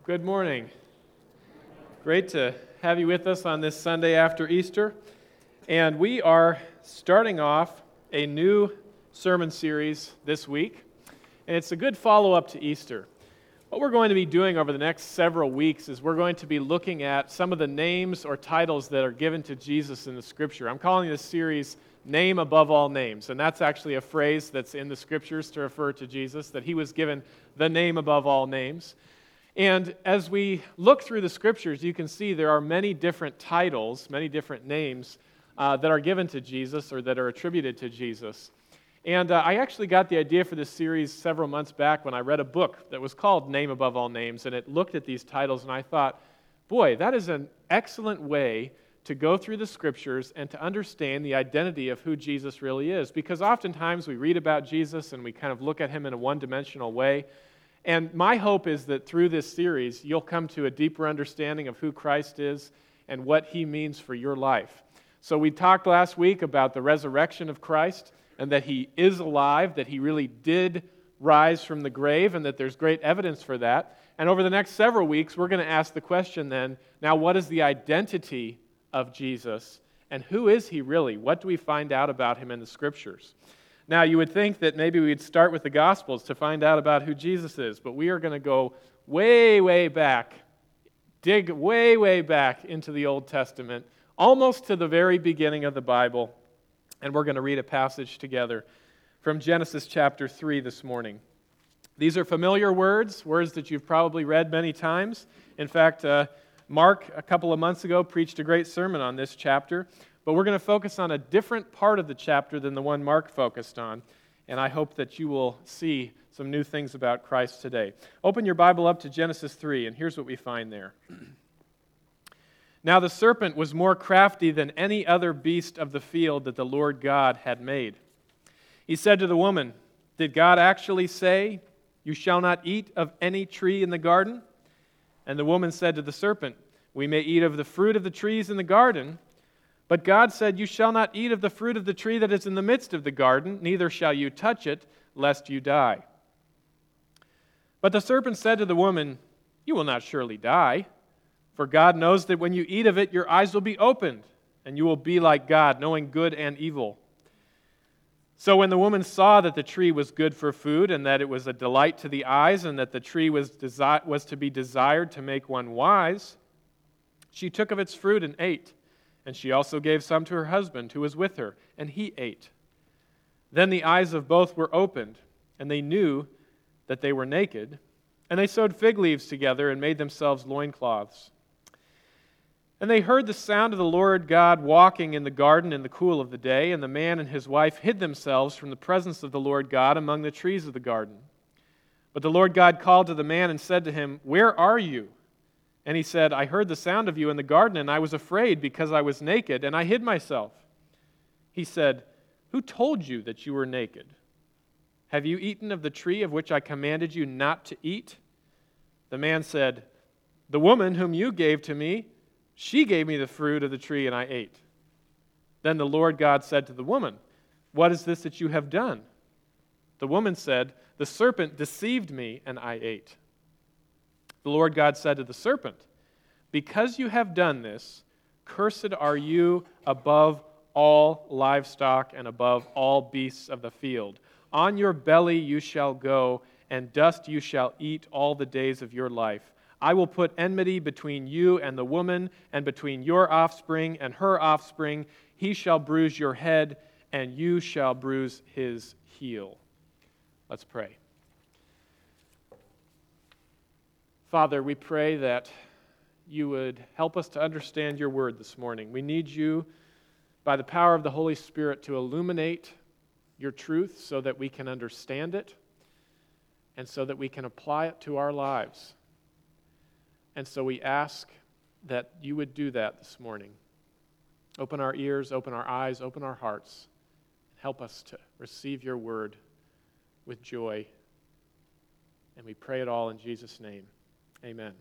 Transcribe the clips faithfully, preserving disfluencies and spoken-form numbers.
Good morning. Great to have you with us on this Sunday after Easter. And we are starting off a new sermon series this week. And it's a good follow-up to Easter. What we're going to be doing over the next several weeks is we're going to be looking at some of the names or titles that are given to Jesus in the Scripture. I'm calling this series Name Above All Names. And that's actually a phrase that's in the Scriptures to refer to Jesus, that he was given the name above all names. And as we look through the Scriptures, you can see there are many different titles, many different names uh, that are given to Jesus or that are attributed to Jesus. And uh, I actually got the idea for this series several months back when I read a book that was called Name Above All Names, and it looked at these titles, and I thought, boy, that is an excellent way to go through the Scriptures and to understand the identity of who Jesus really is. Because oftentimes we read about Jesus and we kind of look at him in a one-dimensional way. And my hope is that through this series, you'll come to a deeper understanding of who Christ is and what he means for your life. So we talked last week about the resurrection of Christ and that he is alive, that he really did rise from the grave, and that there's great evidence for that. And over the next several weeks, we're going to ask the question then, now what is the identity of Jesus, and who is he really? What do we find out about him in the Scriptures? Now, you would think that maybe we'd start with the Gospels to find out about who Jesus is, but we are going to go way, way back, dig way, way back into the Old Testament, almost to the very beginning of the Bible, and we're going to read a passage together from Genesis chapter three this morning. These are familiar words, words that you've probably read many times. In fact, uh, Mark, a couple of months ago, preached a great sermon on this chapter. But we're going to focus on a different part of the chapter than the one Mark focused on, and I hope that you will see some new things about Christ today. Open your Bible up to Genesis three, and here's what we find there. Now the serpent was more crafty than any other beast of the field that the Lord God had made. He said to the woman, "Did God actually say, 'You shall not eat of any tree in the garden?' And the woman said to the serpent, 'We may eat of the fruit of the trees in the garden, but God said, You shall not eat of the fruit of the tree that is in the midst of the garden, neither shall you touch it, lest you die.' But the serpent said to the woman, 'You will not surely die, for God knows that when you eat of it, your eyes will be opened, and you will be like God, knowing good and evil.' So when the woman saw that the tree was good for food, and that it was a delight to the eyes, and that the tree was, desi- was to be desired to make one wise, she took of its fruit and ate. And she also gave some to her husband who was with her, and he ate. Then the eyes of both were opened, and they knew that they were naked, and they sewed fig leaves together and made themselves loincloths. And they heard the sound of the Lord God walking in the garden in the cool of the day, and the man and his wife hid themselves from the presence of the Lord God among the trees of the garden. But the Lord God called to the man and said to him, 'Where are you?' And he said, 'I heard the sound of you in the garden, and I was afraid because I was naked, and I hid myself.' He said, 'Who told you that you were naked? Have you eaten of the tree of which I commanded you not to eat?' The man said, 'The woman whom you gave to me, she gave me the fruit of the tree, and I ate.' Then the Lord God said to the woman, 'What is this that you have done?' The woman said, 'The serpent deceived me, and I ate.' The Lord God said to the serpent, 'Because you have done this, cursed are you above all livestock and above all beasts of the field. On your belly you shall go, and dust you shall eat all the days of your life. I will put enmity between you and the woman, and between your offspring and her offspring. He shall bruise your head, and you shall bruise his heel.'" Let's pray. Father, we pray that you would help us to understand your word this morning. We need you, by the power of the Holy Spirit, to illuminate your truth so that we can understand it and so that we can apply it to our lives. And so we ask that you would do that this morning. Open our ears, open our eyes, open our hearts, and help us to receive your word with joy. And we pray it all in Jesus' name. Amen.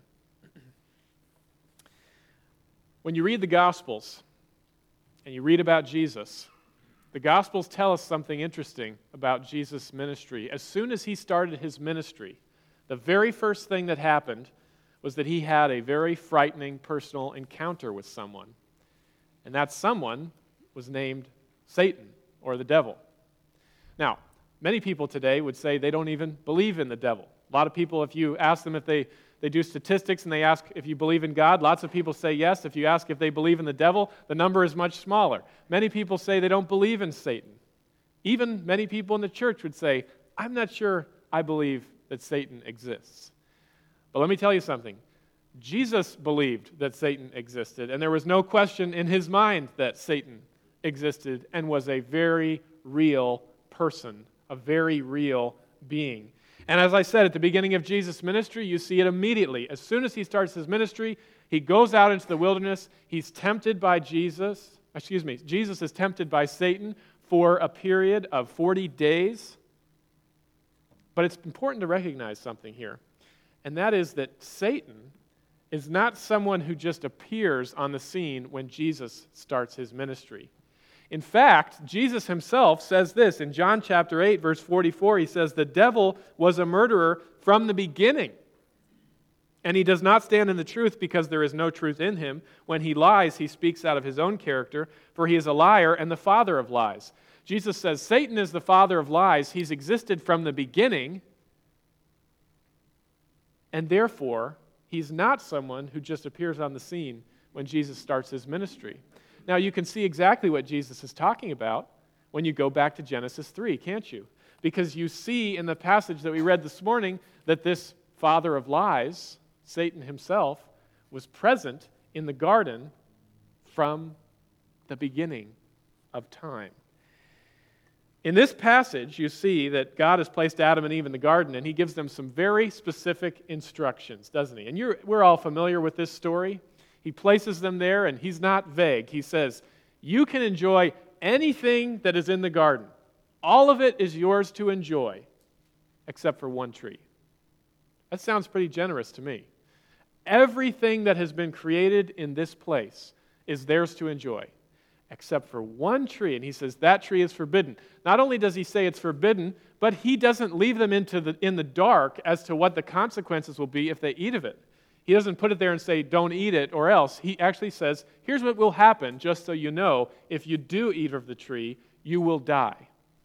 When you read the Gospels and you read about Jesus, the Gospels tell us something interesting about Jesus' ministry. As soon as he started his ministry, the very first thing that happened was that he had a very frightening personal encounter with someone. And that someone was named Satan, or the devil. Now, many people today would say they don't even believe in the devil. A lot of people, if you ask them if they, they do statistics and they ask if you believe in God, lots of people say yes. If you ask if they believe in the devil, the number is much smaller. Many people say they don't believe in Satan. Even many people in the church would say, I'm not sure I believe that Satan exists. But let me tell you something. Jesus believed that Satan existed, and there was no question in his mind that Satan existed and was a very real person, a very real being. And as I said, at the beginning of Jesus' ministry, you see it immediately. As soon as he starts his ministry, he goes out into the wilderness. He's tempted by Jesus. Excuse me, Jesus is tempted by Satan for a period of forty days. But it's important to recognize something here, and that is that Satan is not someone who just appears on the scene when Jesus starts his ministry. In fact, Jesus himself says this in John chapter eight, verse forty-four. He says, the devil was a murderer from the beginning, and he does not stand in the truth because there is no truth in him. When he lies, he speaks out of his own character, for he is a liar and the father of lies. Jesus says Satan is the father of lies. He's existed from the beginning, and therefore, he's not someone who just appears on the scene when Jesus starts his ministry. Now, you can see exactly what Jesus is talking about when you go back to Genesis three, can't you? Because you see in the passage that we read this morning that this father of lies, Satan himself, was present in the garden from the beginning of time. In this passage, you see that God has placed Adam and Eve in the garden, and he gives them some very specific instructions, doesn't he? And you're, we're all familiar with this story. He places them there, and he's not vague. He says, you can enjoy anything that is in the garden. All of it is yours to enjoy, except for one tree. That sounds pretty generous to me. Everything that has been created in this place is theirs to enjoy, except for one tree. And he says that tree is forbidden. Not only does he say it's forbidden, but he doesn't leave them into the, in the dark as to what the consequences will be if they eat of it. He doesn't put it there and say, don't eat it or else. He actually says, here's what will happen, just so you know. If you do eat of the tree, you will die.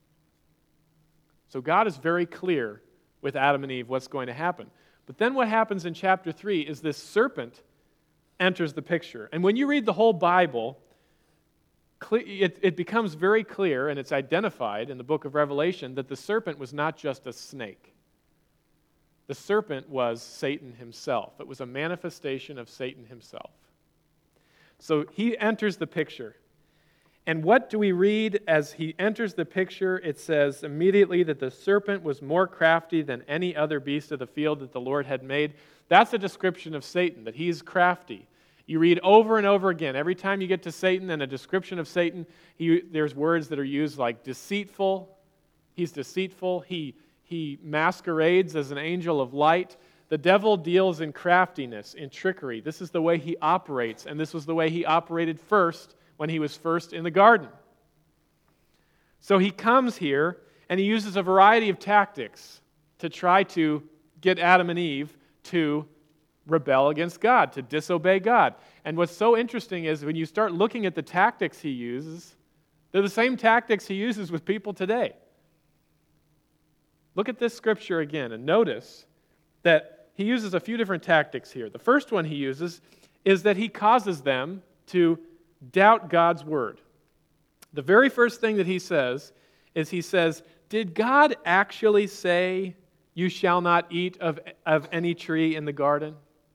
So God is very clear with Adam and Eve what's going to happen. But then what happens in chapter three is this serpent enters the picture. And when you read the whole Bible, it, it becomes very clear, and it's identified in the book of Revelation, that the serpent was not just a snake. The serpent was Satan himself. It was a manifestation of Satan himself. So he enters the picture. And what do we read as he enters the picture? It says immediately that the serpent was more crafty than any other beast of the field that the Lord had made. That's a description of Satan, that he's crafty. You read over and over again. Every time you get to Satan and a description of Satan, he, there's words that are used like deceitful. He's deceitful. He, he masquerades as an angel of light. The devil deals in craftiness, in trickery. This is the way he operates, and this was the way he operated first when he was first in the garden. So he comes here, and he uses a variety of tactics to try to get Adam and Eve to rebel against God, to disobey God. And what's so interesting is when you start looking at the tactics he uses, they're the same tactics he uses with people today. Look at this scripture again and notice that he uses a few different tactics here. The first one he uses is that he causes them to doubt God's word. The very first thing that he says is he says, did God actually say, you shall not eat of, of any tree in the garden?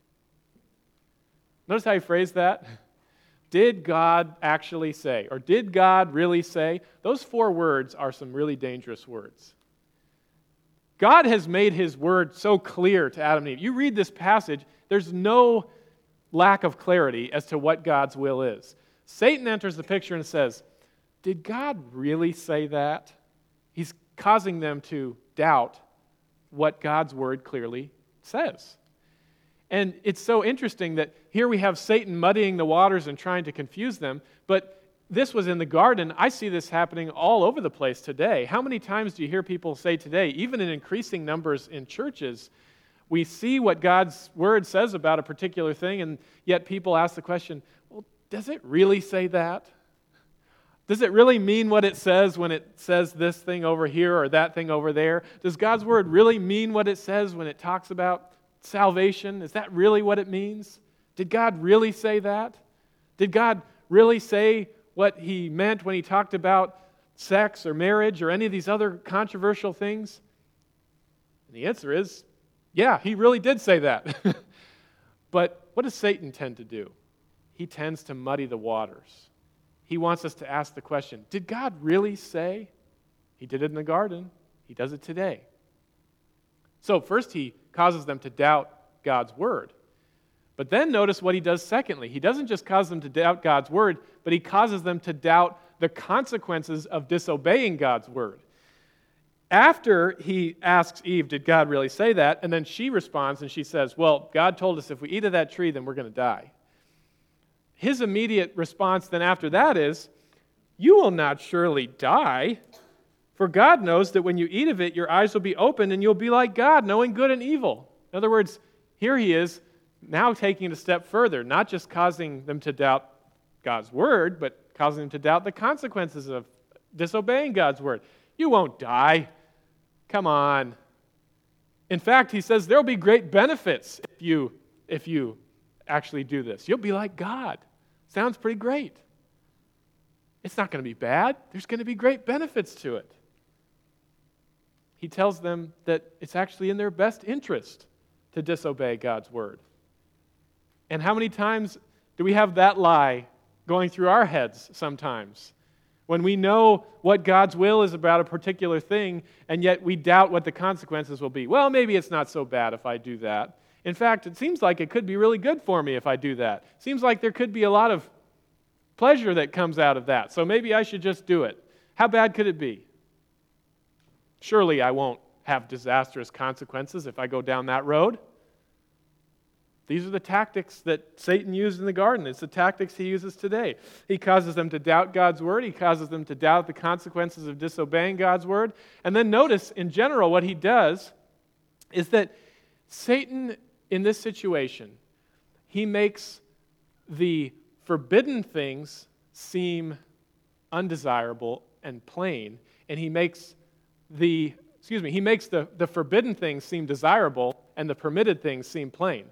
Notice how he phrased that? Did God actually say? Or did God really say? Those four words are some really dangerous words. God has made his word so clear to Adam and Eve. You read this passage, there's no lack of clarity as to what God's will is. Satan enters the picture and says, did God really say that? He's causing them to doubt what God's word clearly says. And it's so interesting that here we have Satan muddying the waters and trying to confuse them, but this was in the garden. I see this happening all over the place today. How many times do you hear people say today, even in increasing numbers in churches, we see what God's Word says about a particular thing, and yet people ask the question, well, does it really say that? Does it really mean what it says when it says this thing over here or that thing over there? Does God's Word really mean what it says when it talks about salvation? Is that really what it means? Did God really say that? Did God really say what He meant when He talked about sex or marriage or any of these other controversial things? And the answer is, yeah, He really did say that. But what does Satan tend to do? He tends to muddy the waters. He wants us to ask the question, did God really say? He did it in the garden. He does it today. So first he causes them to doubt God's Word. But then notice what he does secondly. He doesn't just cause them to doubt God's Word, but he causes them to doubt the consequences of disobeying God's Word. After he asks Eve, did God really say that? And then she responds and she says, well, God told us if we eat of that tree, then we're going to die. His immediate response then after that is, you will not surely die, for God knows that when you eat of it, your eyes will be opened and you'll be like God, knowing good and evil. In other words, here he is now taking it a step further, not just causing them to doubt God's Word, but causing them to doubt the consequences of disobeying God's Word. You won't die. Come on. In fact, he says there'll be great benefits if you, if you actually do this. You'll be like God. Sounds pretty great. It's not going to be bad. There's going to be great benefits to it. He tells them that it's actually in their best interest to disobey God's Word. And how many times do we have that lie going through our heads sometimes? When we know what God's will is about a particular thing, and yet we doubt what the consequences will be. Well, maybe it's not so bad if I do that. In fact, it seems like it could be really good for me if I do that. Seems like there could be a lot of pleasure that comes out of that, so maybe I should just do it. How bad could it be? Surely I won't have disastrous consequences if I go down that road. These are the tactics that Satan used in the garden. It's the tactics he uses today. He causes them to doubt God's Word. He causes them to doubt the consequences of disobeying God's Word. And then notice, in general, what he does is that Satan, in this situation, he makes the forbidden things seem undesirable and plain, and he makes the, excuse me, he makes the, the forbidden things seem desirable and the permitted things seem plain.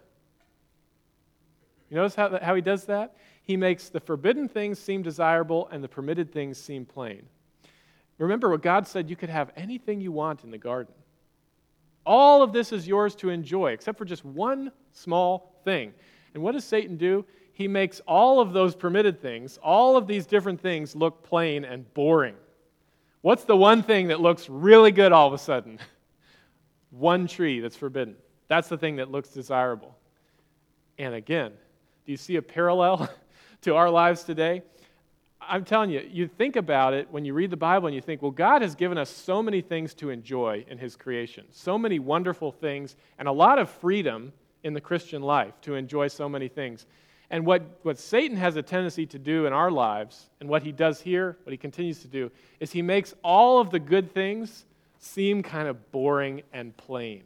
You notice how, how he does that? He makes the forbidden things seem desirable and the permitted things seem plain. Remember what God said, you could have anything you want in the garden. All of this is yours to enjoy, except for just one small thing. And what does Satan do? He makes all of those permitted things, all of these different things look plain and boring. What's the one thing that looks really good all of a sudden? One tree that's forbidden. That's the thing that looks desirable. And again, do you see a parallel to our lives today? I'm telling you, you think about it when you read the Bible and you think, well, God has given us so many things to enjoy in His creation, so many wonderful things, and a lot of freedom in the Christian life to enjoy so many things. And what, what Satan has a tendency to do in our lives, and what he does here, what he continues to do, is he makes all of the good things seem kind of boring and plain.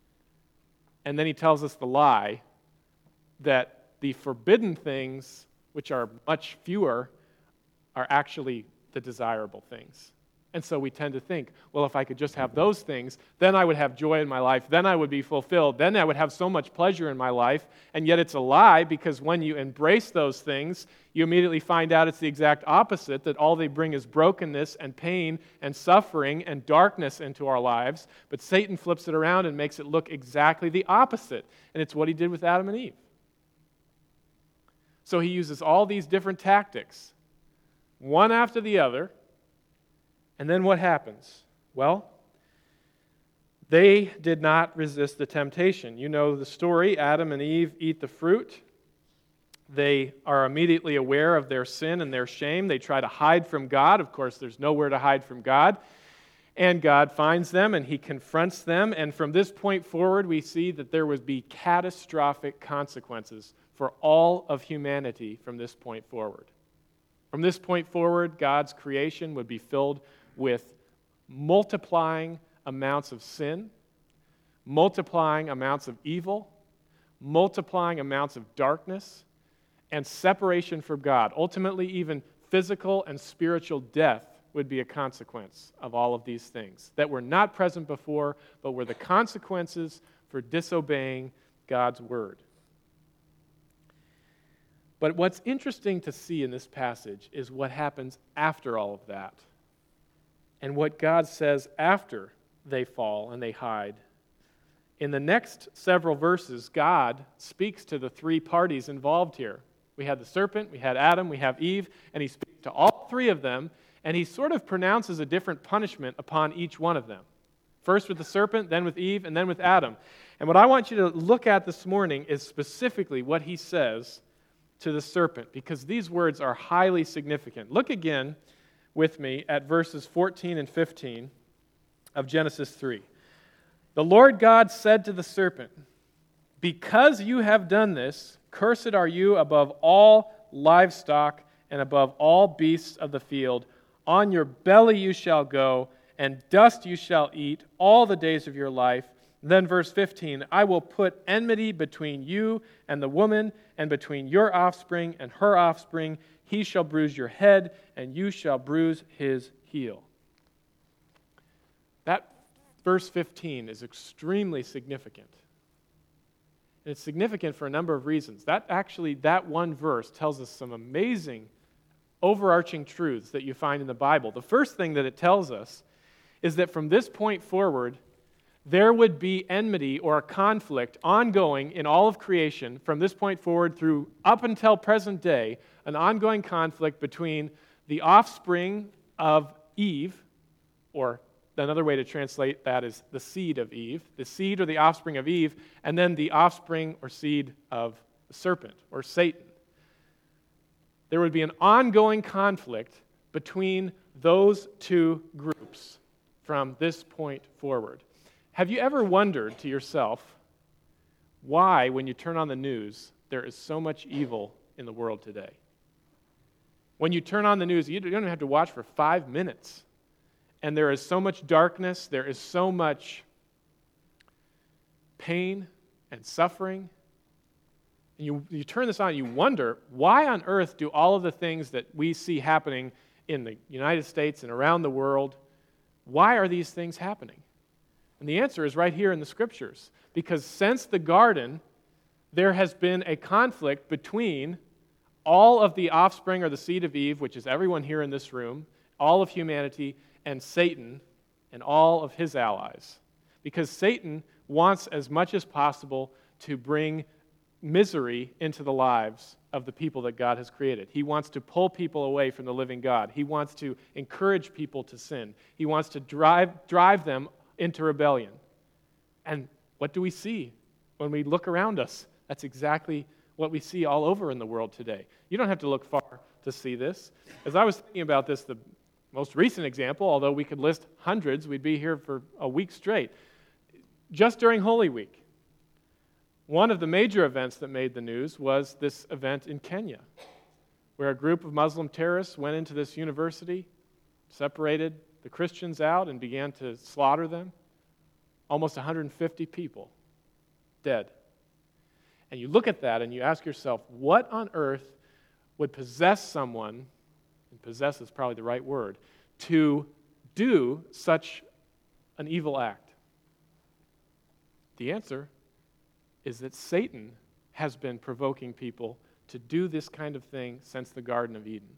And then he tells us the lie that the forbidden things, which are much fewer, are actually the desirable things. And so we tend to think, well, if I could just have those things, then I would have joy in my life, then I would be fulfilled, then I would have so much pleasure in my life. And yet it's a lie, because when you embrace those things, you immediately find out it's the exact opposite, that all they bring is brokenness and pain and suffering and darkness into our lives. But Satan flips it around and makes it look exactly the opposite. And it's what he did with Adam and Eve. So he uses all these different tactics, one after the other. And then what happens? Well, they did not resist the temptation. You know the story. Adam and Eve eat the fruit. They are immediately aware of their sin and their shame. They try to hide from God. Of course, there's nowhere to hide from God. And God finds them and He confronts them. And from this point forward, we see that there would be catastrophic consequences for all of humanity from this point forward. From this point forward, God's creation would be filled with multiplying amounts of sin, multiplying amounts of evil, multiplying amounts of darkness, and separation from God. Ultimately, even physical and spiritual death would be a consequence of all of these things that were not present before, but were the consequences for disobeying God's word. But what's interesting to see in this passage is what happens after all of that, and what God says after they fall and they hide. In the next several verses, God speaks to the three parties involved here. We had the serpent, we had Adam, we have Eve, and he speaks to all three of them, and he sort of pronounces a different punishment upon each one of them. First with the serpent, then with Eve, and then with Adam. And what I want you to look at this morning is specifically what he says to the serpent, because these words are highly significant. Look again with me at verses fourteen and fifteen of Genesis three. The Lord God said to the serpent, "Because you have done this, cursed are you above all livestock and above all beasts of the field. On your belly you shall go, and dust you shall eat all the days of your life." Then verse fifteen, "I will put enmity between you and the woman, and between your offspring and her offspring. He shall bruise your head, and you shall bruise his heel." That verse fifteen is extremely significant. And it's significant for a number of reasons. That actually, that one verse tells us some amazing overarching truths that you find in the Bible. The first thing that it tells us is that from this point forward, there would be enmity or a conflict ongoing in all of creation from this point forward through up until present day, an ongoing conflict between the offspring of Eve, or another way to translate that is the seed of Eve, the seed or the offspring of Eve, and then the offspring or seed of the serpent or Satan. There would be an ongoing conflict between those two groups from this point forward. Have you ever wondered to yourself why, when you turn on the news, there is so much evil in the world today? When you turn on the news, you don't even have to watch for five minutes, and there is so much darkness, there is so much pain and suffering. And you, you turn this on and you wonder, why on earth do all of the things that we see happening in the United States and around the world, why are these things happening? And the answer is right here in the Scriptures. Because since the garden, there has been a conflict between all of the offspring or the seed of Eve, which is everyone here in this room, all of humanity, and Satan and all of his allies. Because Satan wants as much as possible to bring misery into the lives of the people that God has created. He wants to pull people away from the living God. He wants to encourage people to sin. He wants to drive, drive them into rebellion. And what do we see when we look around us? That's exactly what we see all over in the world today. You don't have to look far to see this. As I was thinking about this, the most recent example, although we could list hundreds, we'd be here for a week straight. Just during Holy Week, one of the major events that made the news was this event in Kenya, where a group of Muslim terrorists went into this university, separated the Christians out, and began to slaughter them. Almost one hundred fifty people dead. And you look at that and you ask yourself, what on earth would possess someone, and possess is probably the right word, to do such an evil act? The answer is that Satan has been provoking people to do this kind of thing since the Garden of Eden.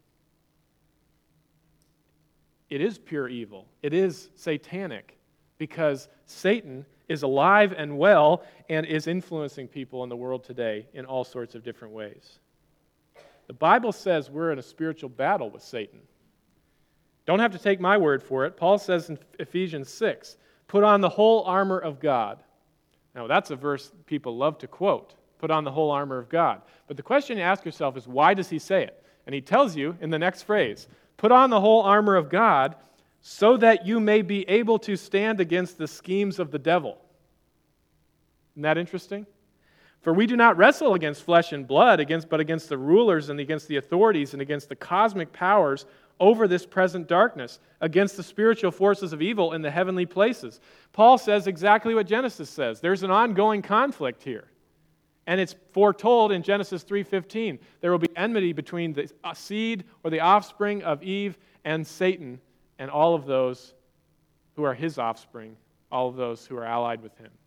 It is pure evil. It is satanic, because Satan is alive and well and is influencing people in the world today in all sorts of different ways. The Bible says we're in a spiritual battle with Satan. Don't have to take my word for it. Paul says in Ephesians six, put on the whole armor of God. Now, that's a verse people love to quote, put on the whole armor of God. But the question you ask yourself is, why does he say it? And he tells you in the next phrase, put on the whole armor of God so that you may be able to stand against the schemes of the devil. Isn't that interesting? For we do not wrestle against flesh and blood, against, but against the rulers and against the authorities and against the cosmic powers over this present darkness, against the spiritual forces of evil in the heavenly places. Paul says exactly what Genesis says. There's an ongoing conflict here. And it's foretold in Genesis three fifteen. There will be enmity between the seed or the offspring of Eve and Satan and all of those who are his offspring, all of those who are allied with him.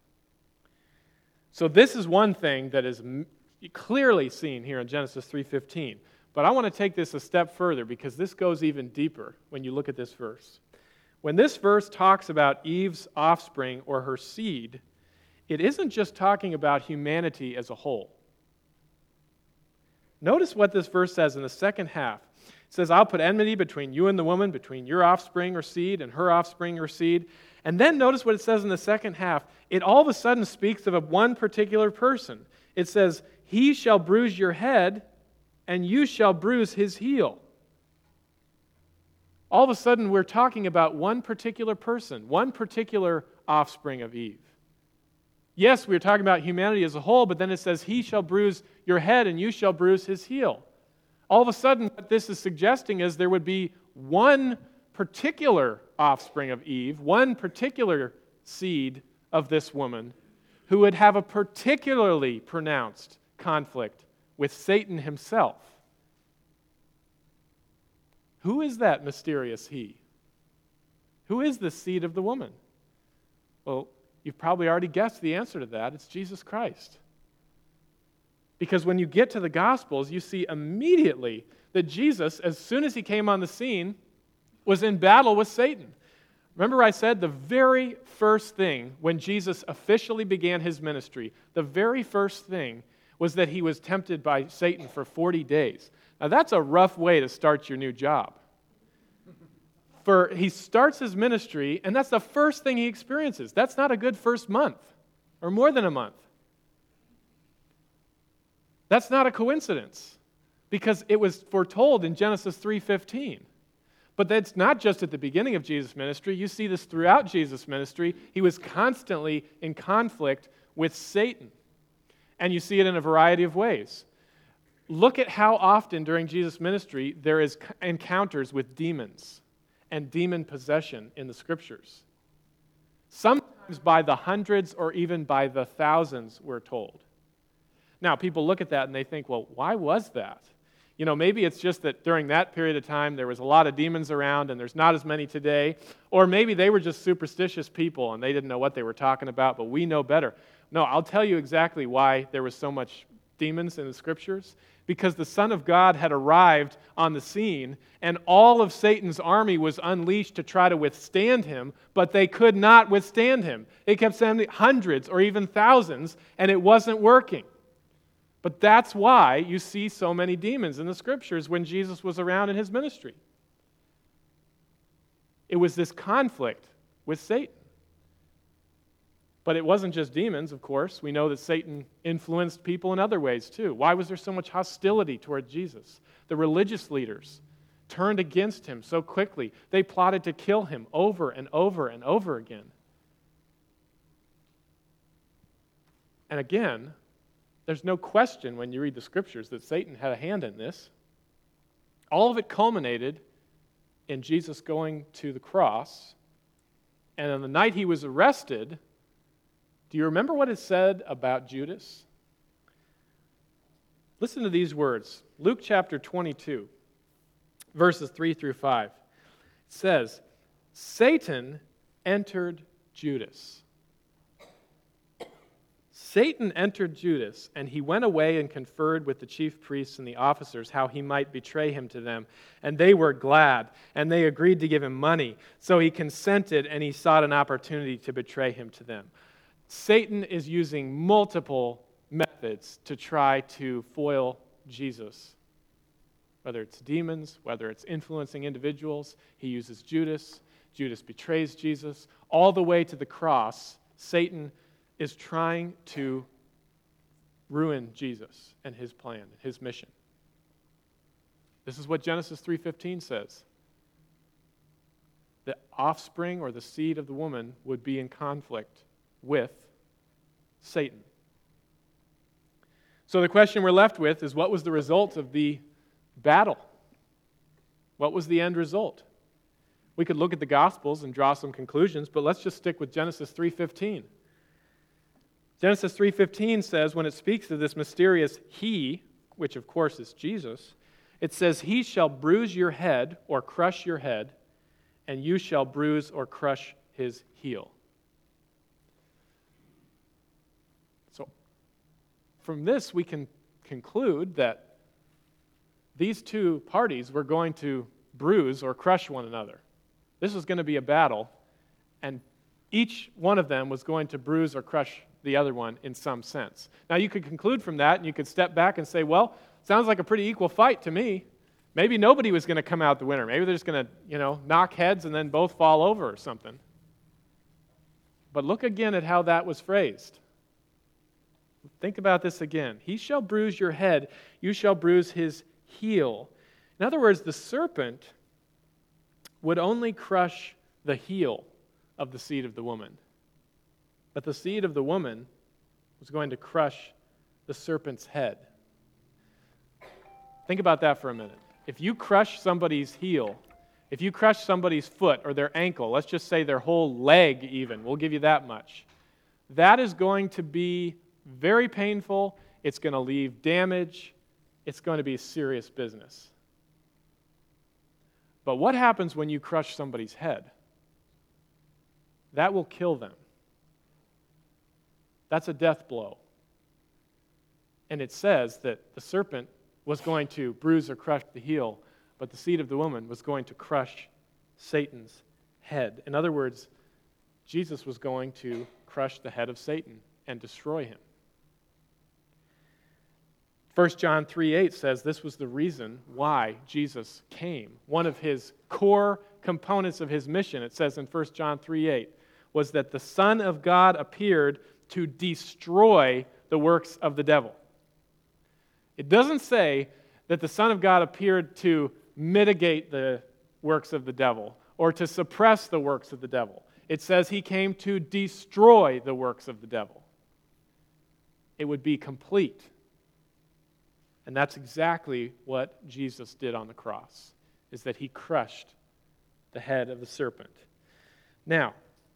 So this is one thing that is clearly seen here in Genesis three fifteen. But I want to take this a step further because this goes even deeper when you look at this verse. When this verse talks about Eve's offspring or her seed, it isn't just talking about humanity as a whole. Notice what this verse says in the second half. It says, I'll put enmity between you and the woman, between your offspring or seed and her offspring or seed. And then notice what it says in the second half. It all of a sudden speaks of a one particular person. It says, he shall bruise your head, and you shall bruise his heel. All of a sudden, we're talking about one particular person, one particular offspring of Eve. Yes, we're talking about humanity as a whole, but then it says, he shall bruise your head, and you shall bruise his heel. All of a sudden, what this is suggesting is there would be one particular offspring of Eve, one particular seed of this woman, who would have a particularly pronounced conflict with Satan himself. Who is that mysterious he? Who is the seed of the woman? Well, you've probably already guessed the answer to that. It's Jesus Christ. Because when you get to the Gospels, you see immediately that Jesus, as soon as he came on the scene, was in battle with Satan. Remember I said the very first thing when Jesus officially began his ministry, the very first thing was that he was tempted by Satan for forty days. Now that's a rough way to start your new job. For he starts his ministry, and that's the first thing he experiences. That's not a good first month, or more than a month. That's not a coincidence, because it was foretold in Genesis three fifteen. But that's not just at the beginning of Jesus' ministry. You see this throughout Jesus' ministry. He was constantly in conflict with Satan. And you see it in a variety of ways. Look at how often during Jesus' ministry there is encounters with demons and demon possession in the Scriptures. Sometimes by the hundreds or even by the thousands, we're told. Now, people look at that and they think, well, why was that? You know, maybe it's just that during that period of time there was a lot of demons around and there's not as many today. Or maybe they were just superstitious people and they didn't know what they were talking about, but we know better. No, I'll tell you exactly why there was so much demons in the Scriptures. Because the Son of God had arrived on the scene and all of Satan's army was unleashed to try to withstand him, but they could not withstand him. It kept sending hundreds or even thousands, and it wasn't working. But that's why you see so many demons in the Scriptures when Jesus was around in his ministry. It was this conflict with Satan. But it wasn't just demons, of course. We know that Satan influenced people in other ways too. Why was there so much hostility toward Jesus? The religious leaders turned against him so quickly. They plotted to kill him over and over and over again. And again, there's no question when you read the Scriptures that Satan had a hand in this. All of it culminated in Jesus going to the cross. And on the night he was arrested, do you remember what it said about Judas? Listen to these words. Luke chapter twenty-two, verses three through five. It says, Satan entered Judas. Satan entered Judas, and he went away and conferred with the chief priests and the officers how he might betray him to them. And they were glad, and they agreed to give him money. So he consented, and he sought an opportunity to betray him to them. Satan is using multiple methods to try to foil Jesus. Whether it's demons, whether it's influencing individuals, he uses Judas. Judas betrays Jesus. All the way to the cross, Satan is trying to ruin Jesus and his plan, his mission. This is what Genesis three fifteen says. The offspring or the seed of the woman would be in conflict with Satan. So the question we're left with is, what was the result of the battle? What was the end result? We could look at the Gospels and draw some conclusions, but let's just stick with Genesis three fifteen. Genesis three fifteen says, when it speaks of this mysterious He, which of course is Jesus, it says, He shall bruise your head or crush your head, and you shall bruise or crush his heel. So, from this we can conclude that these two parties were going to bruise or crush one another. This was going to be a battle, and each one of them was going to bruise or crush the other one in some sense. Now, you could conclude from that, and you could step back and say, well, sounds like a pretty equal fight to me. Maybe nobody was going to come out the winner. Maybe they're just going to, you know, knock heads and then both fall over or something. But look again at how that was phrased. Think about this again. He shall bruise your head, you shall bruise his heel. In other words, the serpent would only crush the heel of the seed of the woman. But the seed of the woman was going to crush the serpent's head. Think about that for a minute. If you crush somebody's heel, if you crush somebody's foot or their ankle, let's just say their whole leg even, we'll give you that much, that is going to be very painful. It's going to leave damage. It's going to be serious business. But what happens when you crush somebody's head? That will kill them. That's a death blow. And it says that the serpent was going to bruise or crush the heel, but the seed of the woman was going to crush Satan's head. In other words, Jesus was going to crush the head of Satan and destroy him. First John three eight says this was the reason why Jesus came. One of his core components of his mission, it says in First John three eight, was that the Son of God appeared to destroy the works of the devil. It doesn't say that the Son of God appeared to mitigate the works of the devil or to suppress the works of the devil. It says he came to destroy the works of the devil. It would be complete. And that's exactly what Jesus did on the cross, is that he crushed the head of the serpent. Now,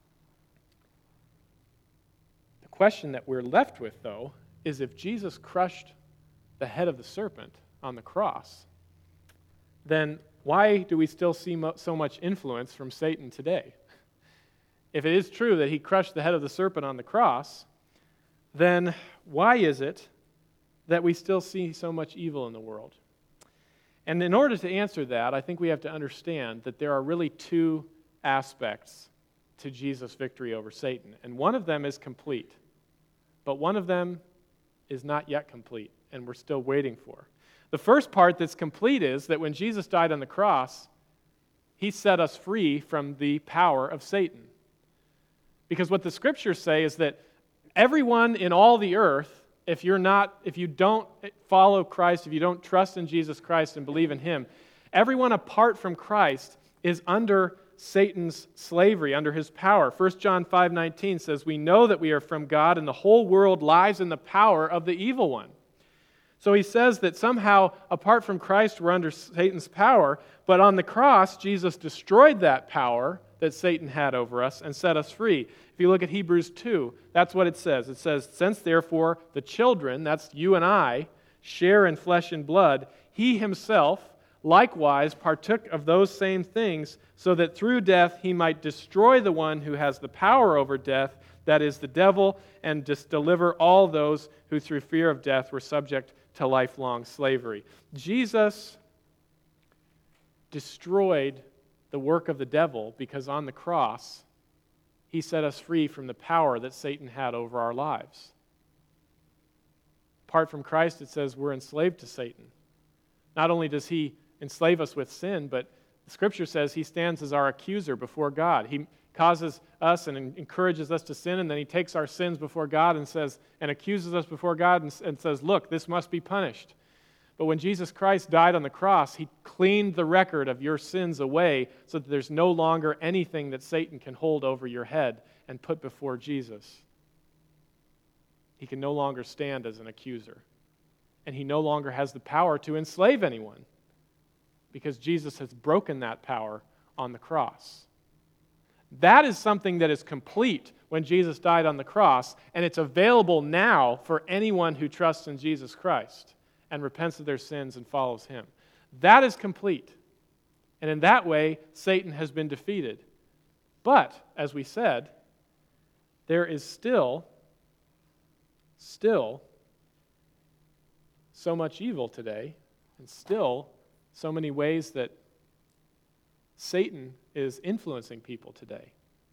the question that we're left with, though, is if Jesus crushed the head of the serpent on the cross, then why do we still see mo- so much influence from Satan today? If it is true that he crushed the head of the serpent on the cross, then why is it that we still see so much evil in the world? And in order to answer that, I think we have to understand that there are really two aspects to Jesus' victory over Satan. And one of them is complete, but one of them is not yet complete, and we're still waiting for. The first part that's complete is that when Jesus died on the cross, he set us free from the power of Satan. Because what the scriptures say is that everyone in all the earth, if you're not, if you don't follow Christ, if you don't trust in Jesus Christ and believe in him, everyone apart from Christ is under Satan's slavery, under his power. First John five nineteen says, we know that we are from God and the whole world lies in the power of the evil one. So he says that somehow, apart from Christ, we're under Satan's power, but on the cross, Jesus destroyed that power that Satan had over us and set us free. If you look at Hebrews two, that's what it says. It says, since therefore the children, that's you and I, share in flesh and blood, he himself likewise partook of those same things, so that through death he might destroy the one who has the power over death, that is the devil, and just deliver all those who through fear of death were subject to lifelong slavery. Jesus destroyed the work of the devil because on the cross he set us free from the power that Satan had over our lives. Apart from Christ, it says we're enslaved to Satan. Not only does he enslave us with sin, but the Scripture says he stands as our accuser before God. He causes us and encourages us to sin, and then he takes our sins before God and says, and accuses us before God and, and says, look, this must be punished. But when Jesus Christ died on the cross, he cleaned the record of your sins away so that there's no longer anything that Satan can hold over your head and put before Jesus. He can no longer stand as an accuser. And he no longer has the power to enslave anyone because Jesus has broken that power on the cross. That is something that is complete when Jesus died on the cross, and it's available now for anyone who trusts in Jesus Christ and repents of their sins and follows him. That is complete. And in that way, Satan has been defeated. But, as we said, there is still, still so much evil today, and still so many ways that Satan is influencing people today.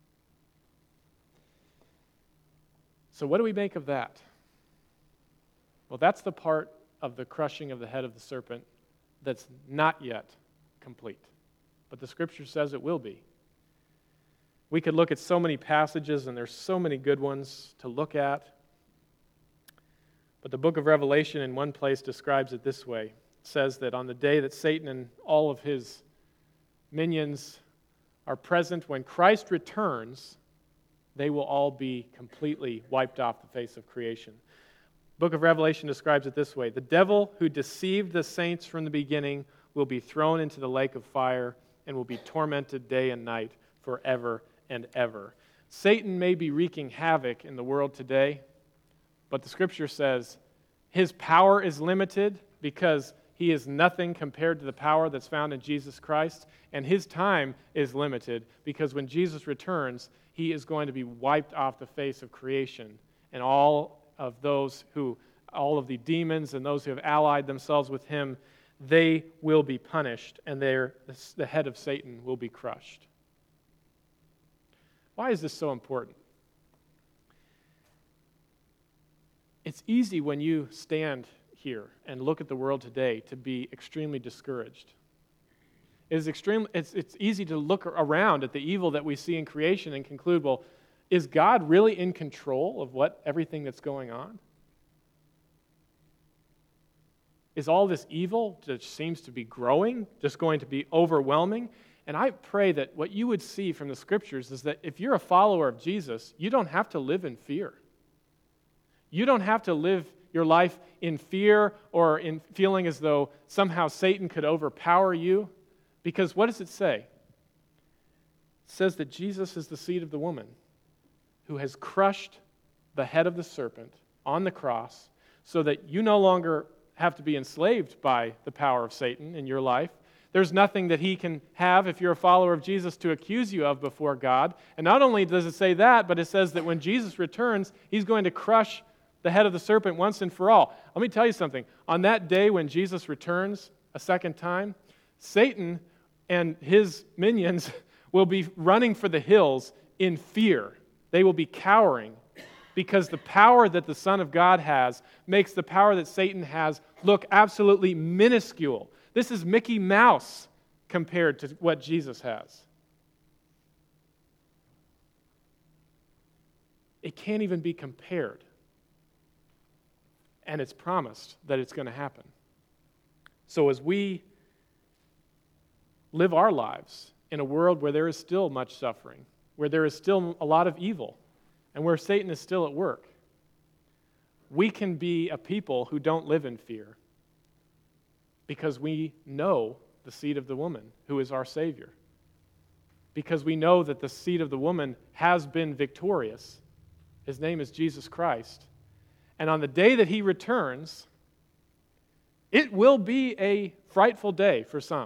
So what do we make of that? Well, that's the part of the crushing of the head of the serpent that's not yet complete. But the Scripture says it will be. We could look at so many passages, and there's so many good ones to look at. But the book of Revelation in one place describes it this way. It says that on the day that Satan and all of his minions are present, when Christ returns, they will all be completely wiped off the face of creation. The book of Revelation describes it this way. The devil who deceived the saints from the beginning will be thrown into the lake of fire and will be tormented day and night forever and ever. Satan may be wreaking havoc in the world today, but the Scripture says his power is limited because he is nothing compared to the power that's found in Jesus Christ, and his time is limited because when Jesus returns, he is going to be wiped off the face of creation, and all of those who, all of the demons and those who have allied themselves with him, they will be punished, and their, the head of Satan will be crushed. Why is this so important? It's easy when you stand here and look at the world today to be extremely discouraged. It is extreme, it's, it's easy to look around at the evil that we see in creation and conclude, well, is God really in control of what everything that's going on? Is all this evil that seems to be growing just going to be overwhelming? And I pray that what you would see from the Scriptures is that if you're a follower of Jesus, you don't have to live in fear. You don't have to live your life in fear or in feeling as though somehow Satan could overpower you. Because what does it say? It says that Jesus is the seed of the woman who has crushed the head of the serpent on the cross so that you no longer have to be enslaved by the power of Satan in your life. There's nothing that he can have if you're a follower of Jesus to accuse you of before God. And not only does it say that, but it says that when Jesus returns, he's going to crush the head of the serpent once and for all. Let me tell you something. On that day when Jesus returns a second time, Satan and his minions will be running for the hills in fear. They will be cowering because the power that the Son of God has makes the power that Satan has look absolutely minuscule. This is Mickey Mouse compared to what Jesus has. It can't even be compared. And it's promised that it's going to happen. So as we live our lives in a world where there is still much suffering, where there is still a lot of evil, and where Satan is still at work, we can be a people who don't live in fear because we know the seed of the woman who is our Savior. Because we know that the seed of the woman has been victorious. His name is Jesus Christ. And on the day that he returns, it will be a frightful day for some.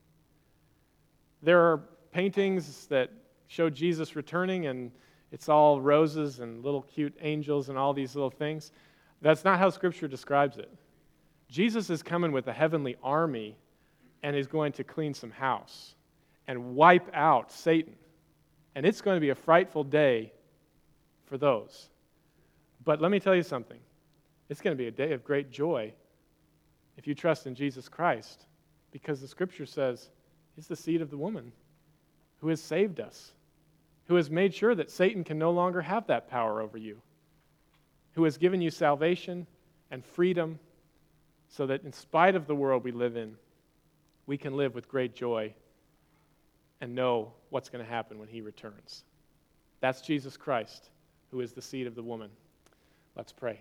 There are paintings that show Jesus returning, and it's all roses and little cute angels and all these little things. That's not how Scripture describes it. Jesus is coming with a heavenly army and is going to clean some house and wipe out Satan. And it's going to be a frightful day for those. But let me tell you something. It's going to be a day of great joy if you trust in Jesus Christ, because the Scripture says it's the seed of the woman who has saved us, who has made sure that Satan can no longer have that power over you, who has given you salvation and freedom so that in spite of the world we live in, we can live with great joy and know what's going to happen when he returns. That's Jesus Christ, who is the seed of the woman. Let's pray.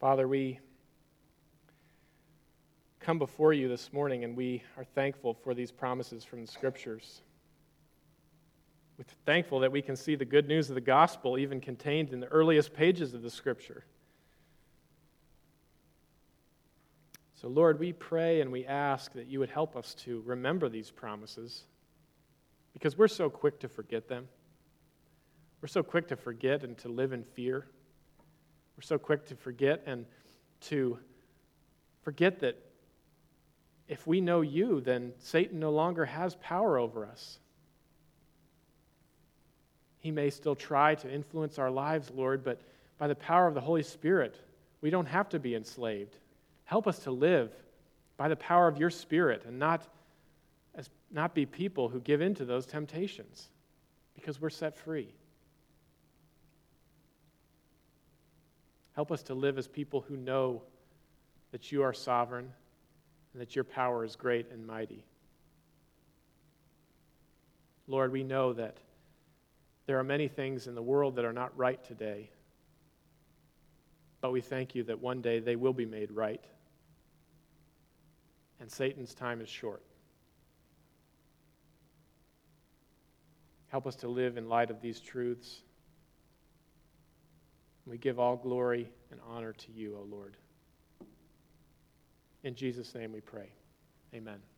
Father, we come before you this morning and we are thankful for these promises from the Scriptures. We're thankful that we can see the good news of the gospel even contained in the earliest pages of the Scripture. So, Lord, we pray and we ask that you would help us to remember these promises because we're so quick to forget them. We're so quick to forget and to live in fear. We're so quick to forget and to forget that if we know you, then Satan no longer has power over us. He may still try to influence our lives, Lord, but by the power of the Holy Spirit, we don't have to be enslaved. Help us to live by the power of your Spirit and not, as, not be people who give in to those temptations because we're set free. Help us to live as people who know that you are sovereign and that your power is great and mighty. Lord, we know that there are many things in the world that are not right today, but we thank you that one day they will be made right, and Satan's time is short. Help us to live in light of these truths. We give all glory and honor to you, O Lord. In Jesus' name we pray. Amen.